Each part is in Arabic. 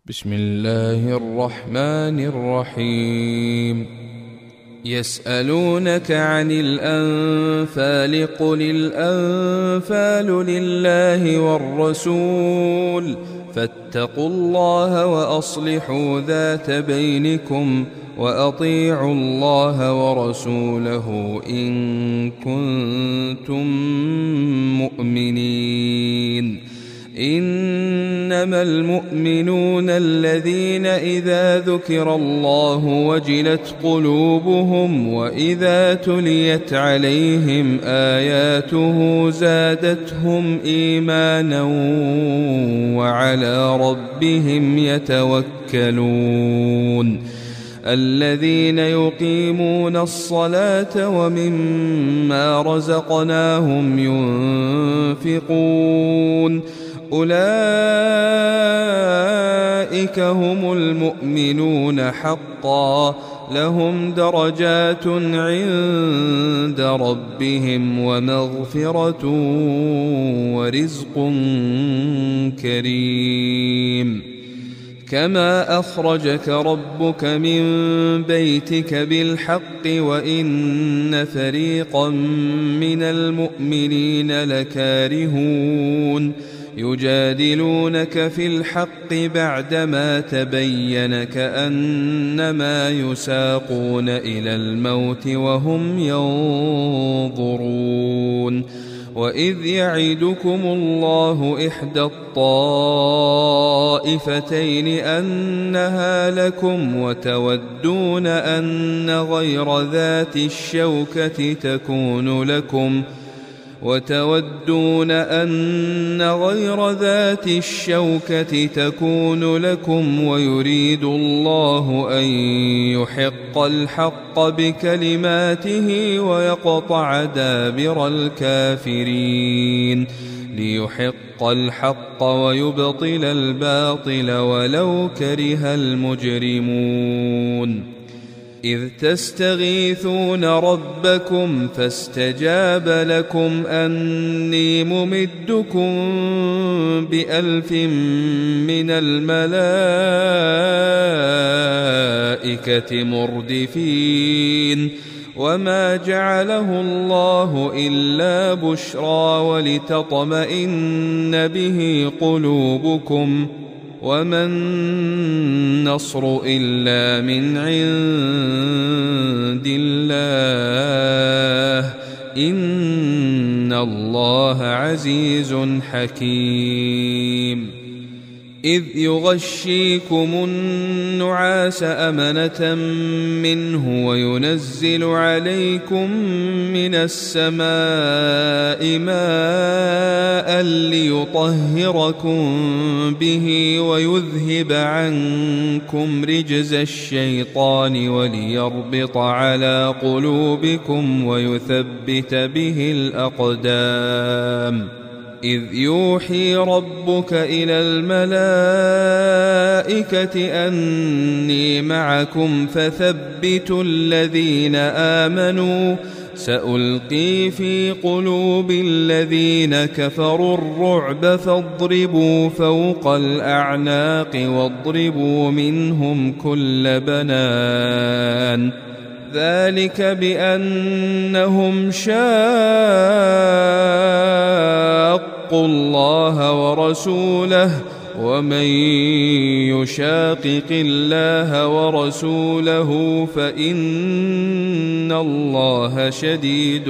بسم الله الرحمن الرحيم. يسألونك عن الأنفال قل الأنفال لله والرسول فاتقوا الله وأصلحوا ذات بينكم وأطيعوا الله ورسوله إن كنتم مؤمنين. إنما المؤمنون الذين إذا ذكر الله وجلت قلوبهم وإذا تليت عليهم آياته زادتهم إيمانا وعلى ربهم يتوكلون. الذين يقيمون الصلاة ومما رزقناهم ينفقون أولئك هم المؤمنون حقا لهم درجات عند ربهم ومغفرة ورزق كريم. كما أخرجك ربك من بيتك بالحق وإن فريقا من المؤمنين لكارهون يجادلونك في الحق بعدما تبين كأنما يساقون إلى الموت وهم ينظرون. وإذ يعدكم الله إحدى الطائفتين أنها لكم وتودون أن غير ذات الشوكة تكون لكم ويريد الله أن يحق الحق بكلماته ويقطع دابر الكافرين ليحق الحق ويبطل الباطل ولو كره المجرمون. إذ تستغيثون ربكم فاستجاب لكم أني ممدكم ب1000 من الملائكة مردفين. وما جعله الله إلا بشرى ولتطمئن به قلوبكم وما النصر إلا من عند الله إن الله عزيز حكيم. إذ يغشيكم النعاس أمنة منه وينزل عليكم من السماء ماء ليطهركم به ويذهب عنكم رجز الشيطان وليربط على قلوبكم ويثبت به الأقدام. إذ يوحي ربك إلى الملائكة أني معكم فثبتوا الذين آمنوا سألقي في قلوب الذين كفروا الرعب فاضربوا فوق الأعناق واضربوا منهم كل بنان. ذلك بأنهم شاقوا الله ورسوله ومن يشاقق الله ورسوله فإن الله شديد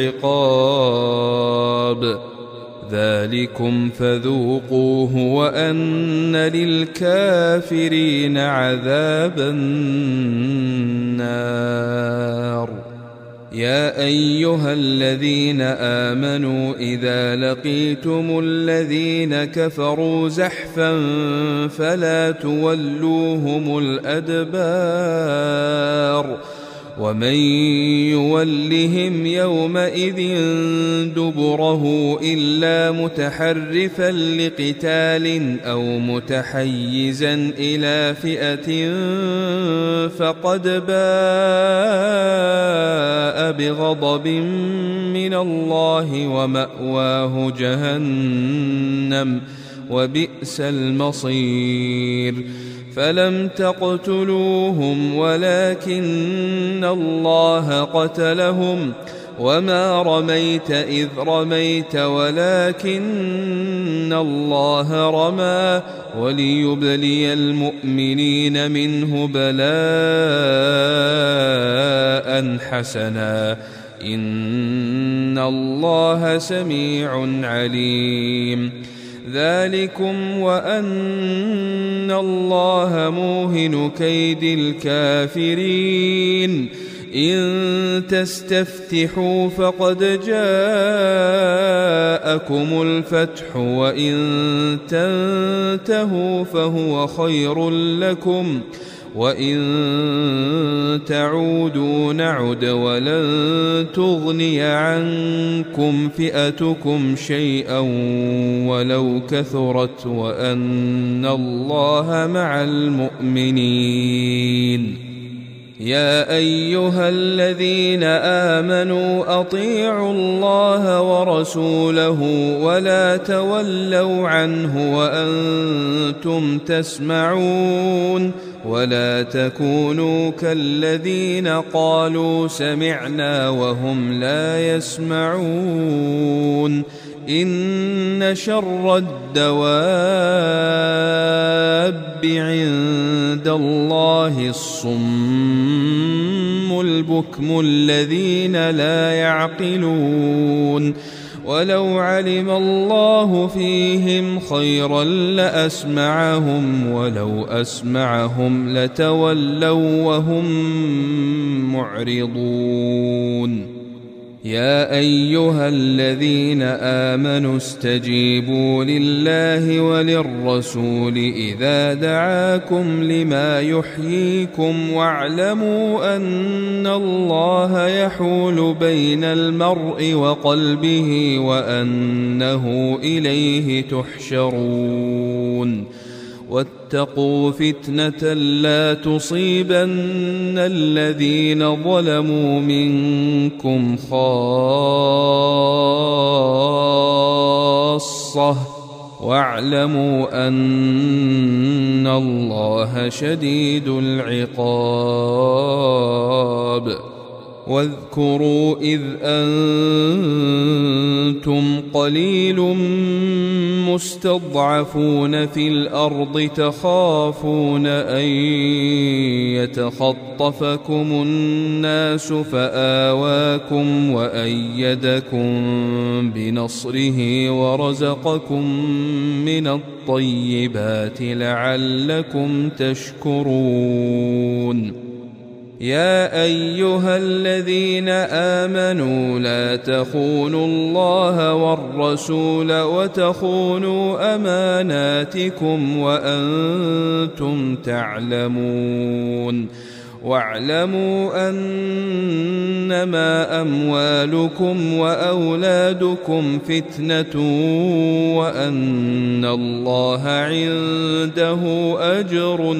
العقاب. ذلكم فذوقوه وأن للكافرين عذاب النار. يا أيها الذين آمنوا إذا لقيتم الذين كفروا زحفا فلا تولوهم الأدبار ومن يولهم يومئذ دبره إلا متحرفا لقتال أو متحيزا إلى فئة فقد باء بغضب من الله ومأواه جهنم وبئس المصير فلم تقتلوهم ولكن الله قتلهم وما رميت إذ رميت ولكن الله رمى وليبلي المؤمنين منه بلاء حسنا إن الله سميع عليم ذلكم وأن الله موهن كيد الكافرين إن تستفتحوا فقد جاءكم الفتح وإن تنتهوا فهو خير لكم وإن تعودوا نعد ولن تغني عنكم فئتكم شيئا ولو كثرت وأن الله مع المؤمنين يا أيها الذين آمنوا أطيعوا الله ورسوله ولا تولوا عنه وأنتم تسمعون ولا تكونوا كالذين قالوا سمعنا وهم لا يسمعون إن شر الدواب عند الله الصم البكم الذين لا يعقلون ولو علم الله فيهم خيرا لأسمعهم ولو أسمعهم لتولوا وهم معرضون يا أيها الذين آمنوا استجيبوا لله وللرسول إذا دعاكم لما يحييكم واعلموا أن الله يحول بين المرء وقلبه وأنه إليه تحشرون واتقوا فتنة لا تصيبن الذين ظلموا منكم خاصة واعلموا أن الله شديد العقاب واذكروا إذ أنتم قليل مستضعفون في الأرض تخافون أن يتخطفكم الناس فآواكم وأيدكم بنصره ورزقكم من الطيبات لعلكم تشكرون يا أيها الذين آمنوا لا تخونوا الله والرسول وتخونوا أماناتكم وأنتم تعلمون واعلموا أنما أموالكم وأولادكم فتنة وأن الله عنده أجر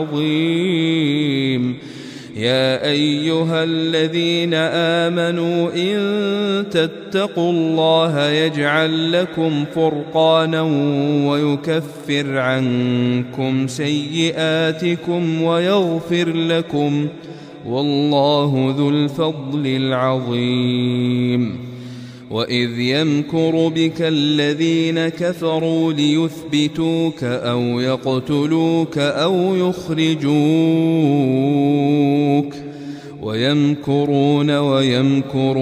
عظيم يا أيها الذين آمنوا إن تتقوا الله يجعل لكم فرقانا ويكفر عنكم سيئاتكم ويغفر لكم والله ذو الفضل العظيم وإذ يمكر بك الذين كفروا ليثبتوك أو يقتلوك أو يخرجوك ويمكرون ويمكر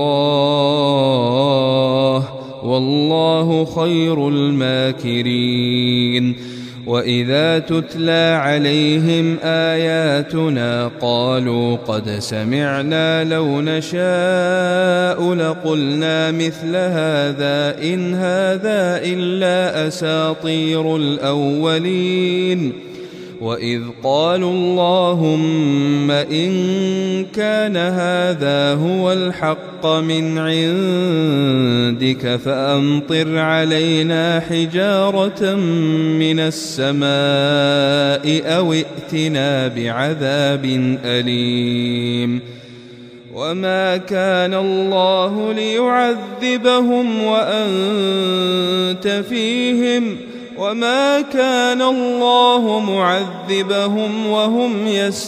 الله والله خير الماكرين وإذا تتلى عليهم آياتنا قالوا قد سمعنا لو نشاء لقلنا مثل هذا إن هذا إلا أساطير الأولين وإذ قالوا اللهم إن كان هذا هو الحق من عندك فأمطر علينا حجارة من السماء أو ائتنا بعذاب أليم وما كان الله ليعذبهم وأنت فيهم وما كان الله معذبهم وهم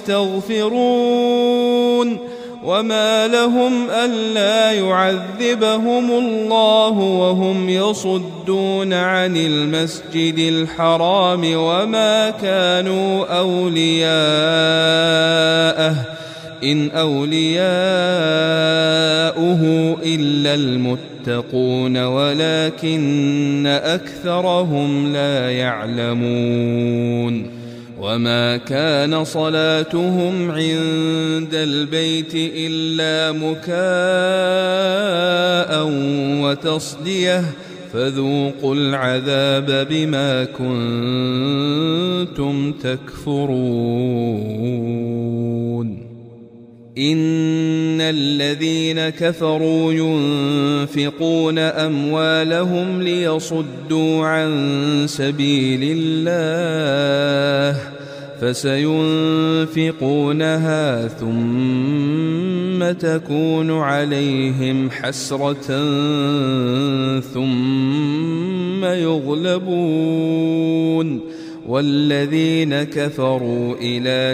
يستغفرون وما لهم ألا يعذبهم الله وهم يصدون عن المسجد الحرام وما كانوا أولياءه إن أولياؤه إلا المتقون ولكن أكثرهم لا يعلمون وما كان صلاتهم عند البيت إلا مكاء وتصدية فذوقوا العذاب بما كنتم تكفرون إن الذين كفروا ينفقون أموالهم ليصدوا عن سبيل الله فسينفقونها ثم تكون عليهم حسرة ثم يغلبون والذين كفروا إلى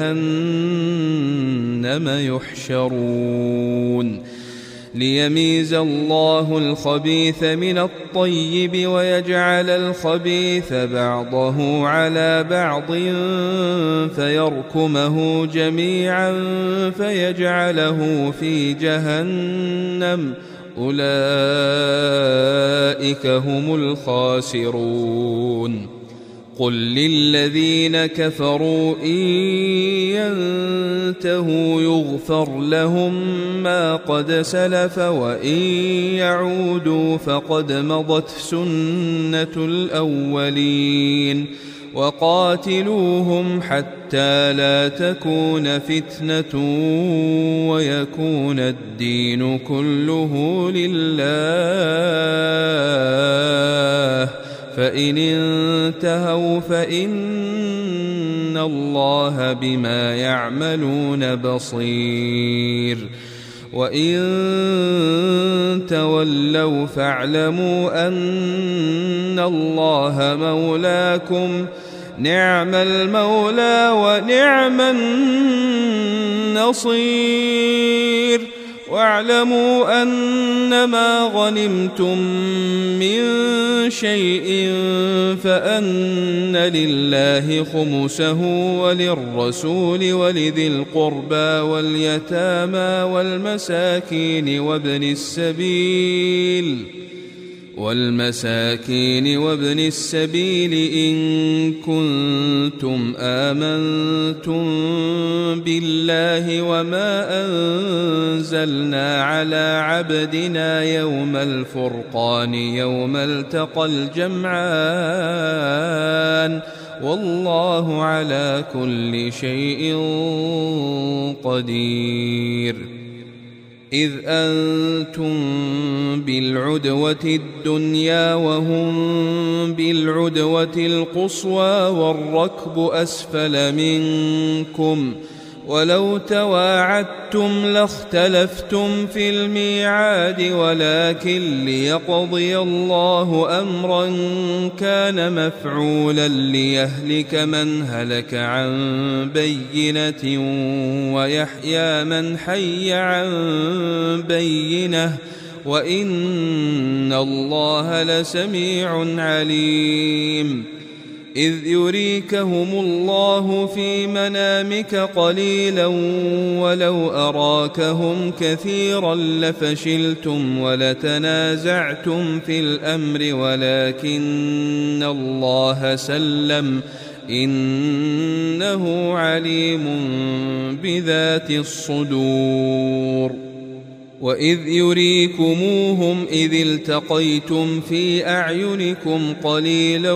جهنم يحشرون ليميز الله الخبيث من الطيب ويجعل الخبيث بعضه على بعض فيركمه جميعا فيجعله في جهنم أولئك هم الخاسرون قل للذين كفروا إن ينتهوا يغفر لهم ما قد سلف وإن يعودوا فقد مضت سنة الأولين وقاتلوهم حتى لا تكون فتنة ويكون الدين كله لله فإن انتهوا فإن الله بما يعملون بصير وإن تولوا فاعلموا أن الله مولاكم نعم المولى ونعم النصير واعلموا أنما غنمتم من شيء فأن لله خمسه وللرسول ولذي القربى واليتامى والمساكين وابن السبيل إن كنتم آمنتم بالله وما أنزلنا على عبدنا يوم الفرقان يوم التقى الجمعان والله على كل شيء قدير إذ أنتم بالعدوة الدنيا وهم بالعدوة القصوى والركب أسفل منكم ولو تواعدتم لاختلفتم في الميعاد ولكن ليقضي الله أمرا كان مفعولا ليهلك من هلك عن بينة ويحيى من حي عن بينة وإن الله لسميع عليم إذ يريكهم الله في منامك قليلا ولو أراكهم كثيرا لفشلتم ولتنازعتم في الأمر ولكن الله سلم إنه عليم بذات الصدور وإذ يريكموهم إذ التقيتم في أعينكم قليلا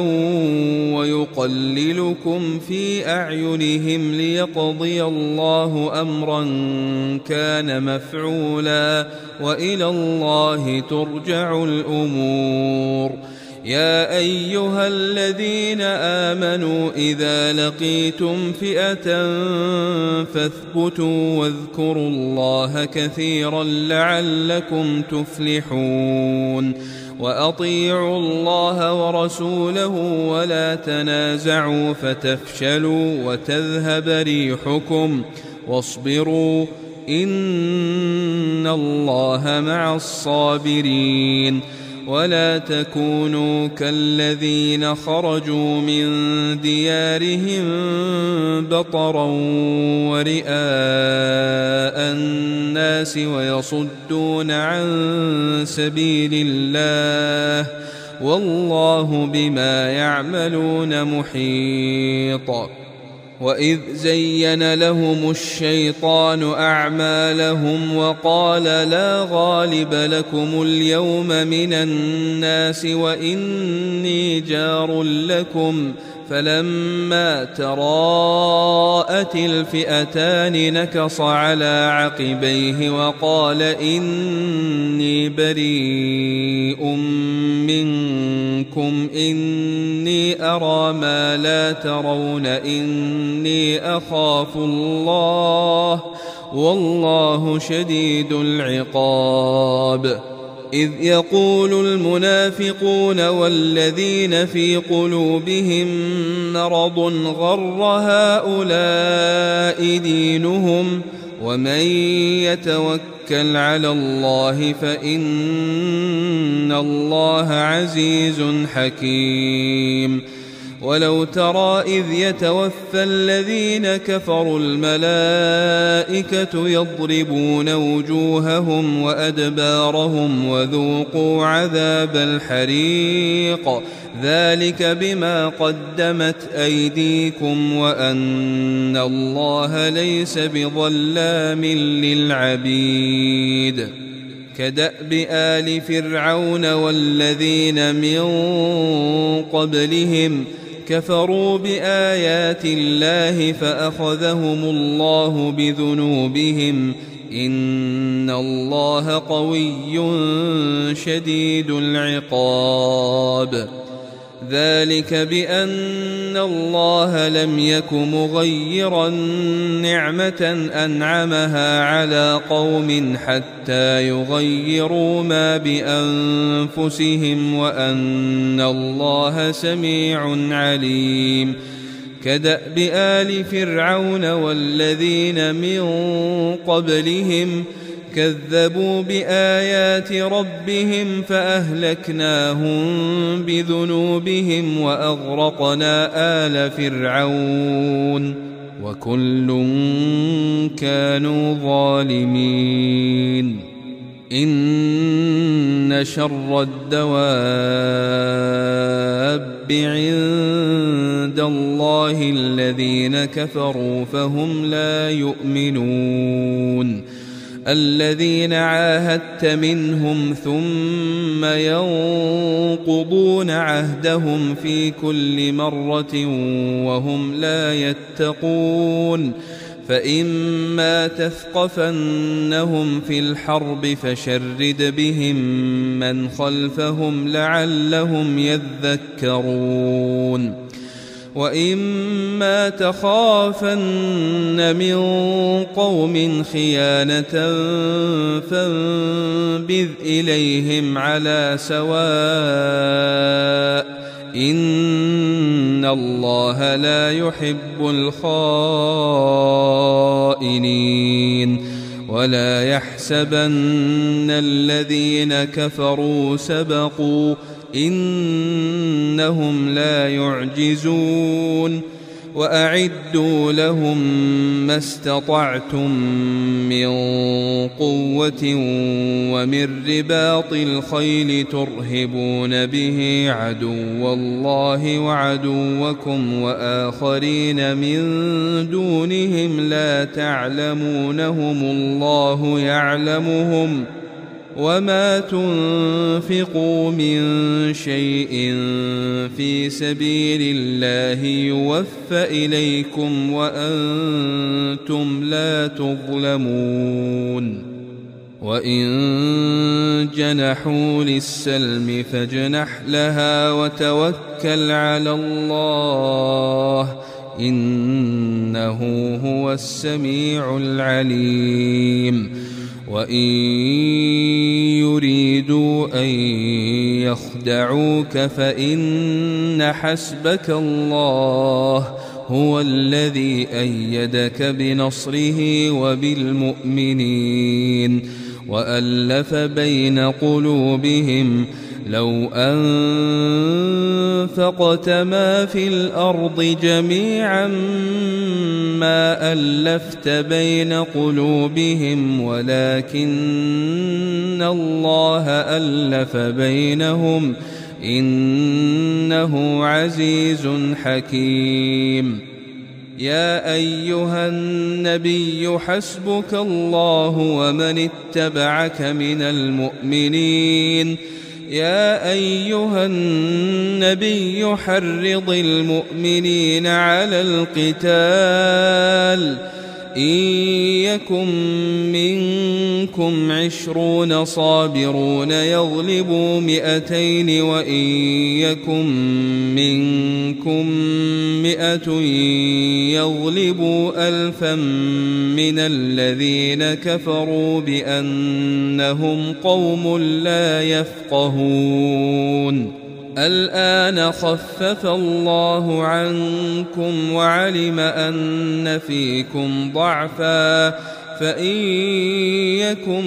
ويقللكم في أعينهم ليقضي الله أمرا كان مفعولا وإلى الله ترجع الأمور يا أيها الذين آمنوا إذا لقيتم فئة فاثبتوا واذكروا الله كثيرا لعلكم تفلحون وأطيعوا الله ورسوله ولا تنازعوا فتفشلوا وتذهب ريحكم واصبروا إن الله مع الصابرين. ولا تكونوا كالذين خرجوا من ديارهم بطرا ورئاء الناس ويصدون عن سبيل الله والله بما يعملون محيط. وإذ زين لهم الشيطان أعمالهم وقال لا غالب لكم اليوم من الناس وإني جار لكم فلما تراءت الفئتان نكص على عقبيه وقال إني بريء منكم إني أرى ما لا ترون إني أخاف الله والله شديد العقاب. إذ يقول المنافقون والذين في قلوبهم مرض غر هؤلاء دينهم ومن يتوكل على الله فإن الله عزيز حكيم. ولو ترى إذ يتوفى الذين كفروا الملائكة يضربون وجوههم وأدبارهم وذوقوا عذاب الحريق ذلك بما قدمت أيديكم وأن الله ليس بظلام للعبيد. كدأب آل فرعون والذين من قبلهم كفروا بآيات الله فأخذهم الله بذنوبهم إن الله قوي شديد العقاب. ذلك بأن الله لم يك مغيرا نعمة أنعمها على قوم حتى يغيروا ما بأنفسهم وأن الله سميع عليم. كدأب آل فرعون والذين من قبلهم كذبوا بآيات ربهم فأهلكناهم بذنوبهم وأغرقنا آل فرعون وكل كانوا ظالمين. إن شر الدواب عند الله الذين كفروا فهم لا يؤمنون. الذين عاهدت منهم ثم ينقضون عهدهم في كل مرة وهم لا يتقون. فإما تثقفنهم في الحرب فشرد بهم من خلفهم لعلهم يذكرون. وإما تخافن من قوم خيانة فانبذ إليهم على سواء إن الله لا يحب الخائنين. ولا يحسبن الذين كفروا سبقوا إنهم لا يعجزون. وأعدوا لهم ما استطعتم من قوة ومن رباط الخيل ترهبون به عدو الله وعدوكم وآخرين من دونهم لا تعلمونهم الله يعلمهم وما تنفقوا من شيء في سبيل الله يوفى إليكم وأنتم لا تظلمون. وإن جنحوا للسلم فاجنح لها وتوكل على الله إنه هو السميع العليم. وإن يريدوا أن يخدعوك فإن حسبك الله هو الذي أيدك بنصره وبالمؤمنين وألف بين قلوبهم لو أنفقت ما في الأرض جميعا ما ألفت بين قلوبهم ولكن الله ألف بينهم إنه عزيز حكيم. يا أيها النبي حسبك الله ومن اتبعك من المؤمنين. يا أيها النبي حرض المؤمنين على القتال إن يكن منكم 20 صابرون يغلبوا 200 وإن يكن منكم 100 يغلبوا 1000 من الذين كفروا بأنهم قوم لا يفقهون. الآن خفف الله عنكم وعلم أن فيكم ضعفا فإن يكن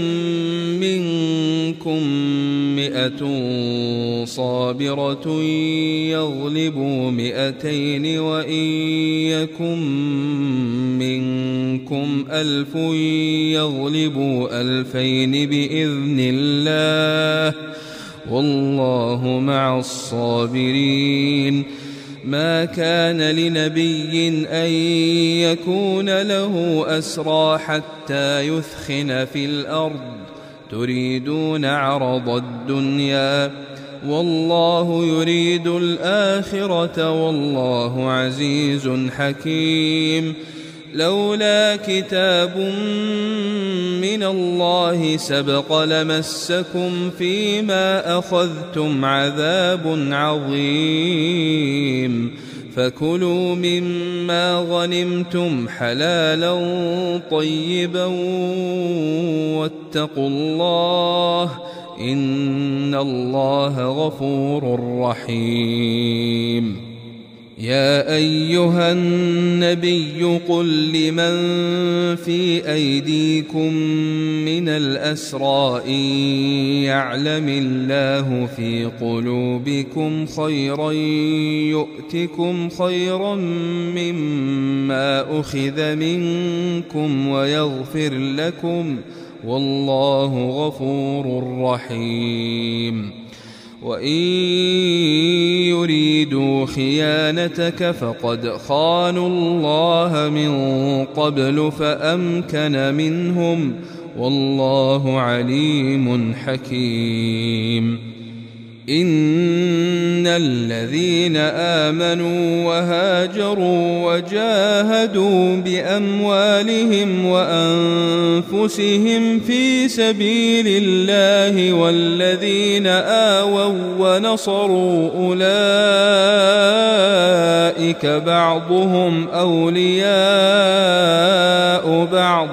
منكم 100 صابرة يغلبوا 200 وإن يكن منكم 1000 يغلبوا 2000 بإذن الله والله مع الصابرين. ما كان لنبي أن يكون له أسرى حتى يثخن في الأرض تريدون عرض الدنيا والله يريد الآخرة والله عزيز حكيم. لولا كتاب من الله سبق لمسكم فيما أخذتم عذاب عظيم فكلوا مما غنمتم حلالا طيبا واتقوا الله إن الله غفور رحيم. يا أيها النبي قل لمن في أيديكم من الأسرى إن يعلم الله في قلوبكم خيرا يؤتكم خيرا مما أخذ منكم ويغفر لكم والله غفور رحيم. وإن يريدوا خيانتك فقد خانوا الله من قبل فأمكن منهم والله عليم حكيم. إن الذين آمنوا وهاجروا وجاهدوا بأموالهم وأنفسهم في سبيل الله والذين آووا ونصروا أولئك بعضهم أولياء بعض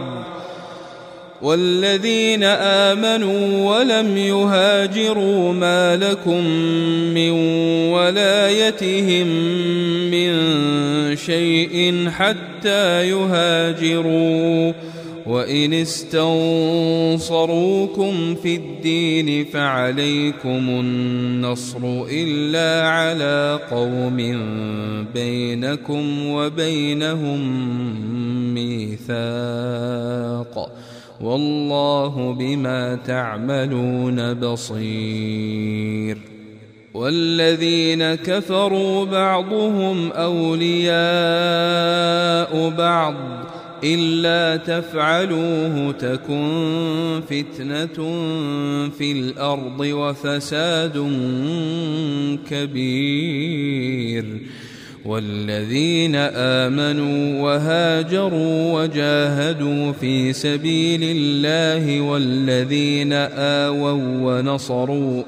والذين آمنوا ولم يهاجروا ما لكم من ولايتهم من شيء حتى يهاجروا وإن استنصروكم في الدين فعليكم النصر إلا على قوم بينكم وبينهم ميثاق والله بما تعملون بصير. والذين كفروا بعضهم أولياء بعض إلا تفعلوه تكن فتنة في الأرض وفساد كبير. والذين آمنوا وهاجروا وجاهدوا في سبيل الله والذين آووا ونصروا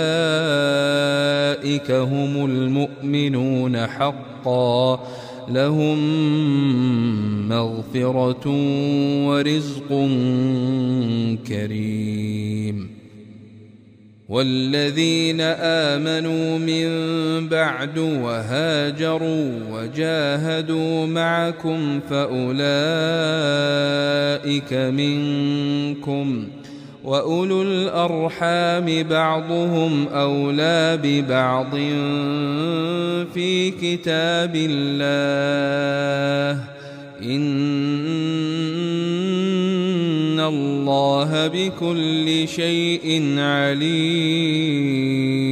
أولئك هم المؤمنون حقا لهم مغفرة ورزق كريم. والذين آمنوا من بعد وهاجروا وجاهدوا معكم فأولئك منكم، وأولو الأرحام بعضهم أولى ببعض في كتاب الله، إن الله بكل شيء عليم.